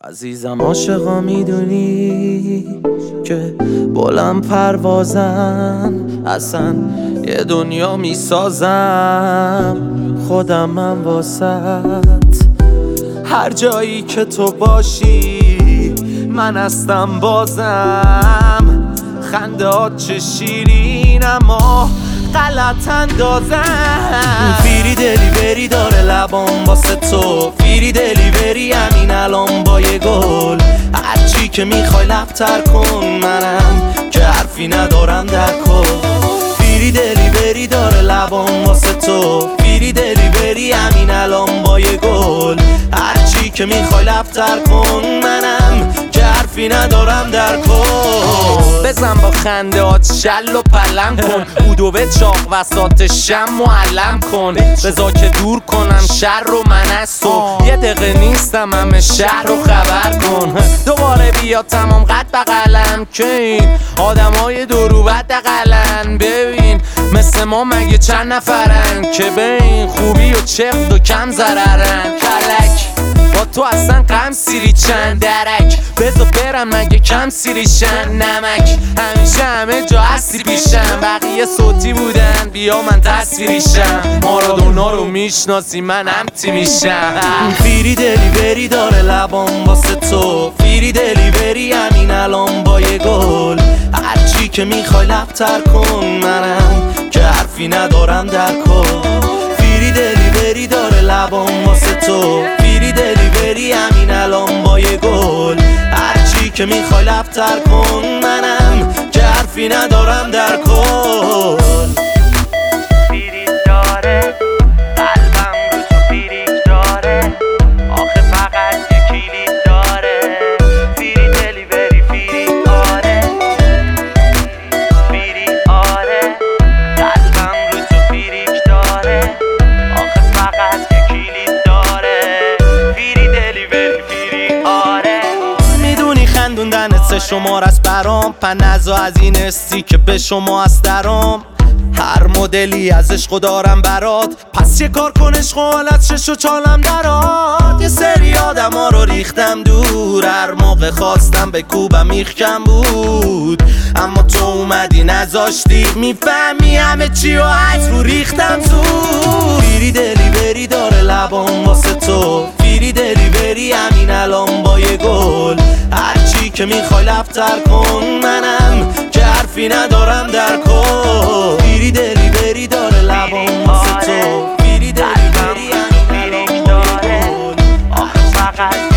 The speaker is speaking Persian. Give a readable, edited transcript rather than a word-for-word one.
عزیزم عاشقا میدونی که بلند پروازم، اصلا یه دنیا میسازم خودم من واسط. هر جایی که تو باشی من هستم بازم. خندهات چه شیرین اما غلط اندازم. فیری دلیوری داره لبام واسه تو، فیری دلیوری همین الان با یه گل. هرچی که میخوای لبتر کن، منم که حرفی ندارم در کن. فیری دلیوری داره لبام واسه تو، فیری دلیوری همین الان با یه گل. هرچی که میخوای لبتر کن، منم که حرفی ندارم در کن. بزن با خنده هات شل و پلم کن، بودو به چاق وسط شم معلم کن. بذار که دور کنم شر رو من از تو، یه دقیقه نیستم همه شهر رو خبر کن. دوباره بیا تمام قد بغلم که این آدم های دورو بد دقلن. ببین مثل ما مگه چند نفرن که به این خوبی و چفت و کم ضررن. کلک با تو اصلا غم سیری چند درک، بذار برم مگه کم سیریشن. نمک همیشه همه جا هستی پیشم، بقیه صوتی بودن بیا من تصویریشم. مارادونا رو میشناسی من امتی میشم. فیری دلیوری داره لبام واسه تو، فیری دلیوری همین الان با یه گل. هرچی که میخوای لبتر کن، منم که حرفی ندارم در کن. فیری دلیوری داره لبام واسه تو، فیری دلیوری همین الان با یه گل. هرچی که میخوای لبتر کن، منم که حرفی ندارم در کن. فیری داره قلبم رو تو فیریک داره، آخه فقط یه کلید داره. فیری دلیوری فیری آره، فیری آره. قلبم رو تو فیریک داره، آخه فقط یه کلید داره. فیری دلیوری فیری آره. میدونی خندوندنت سه شمار است برام، پنزا از این استی که به شما است درام. هر مدلی از عشقو دارم برات، پس یه کار کن عشق و حالت شش و چالم درات. یه سری آدم ها رو ریختم دور، هر موقع خواستم به کوبم میخکم بود. اما تو اومدی نذاشتی میفهمی همه چی و عجب رو ریختم تو. فیری دلیوری داره لبام واسه تو، فیری دلیوری همین الان با یه گل. هرچی که میخوای لبتر کن، منم که حرفی ندارم در کن. فیری دلیوری داره لبام واسه تو، فیری دلیوری همین الان با یه گل. آخه فقط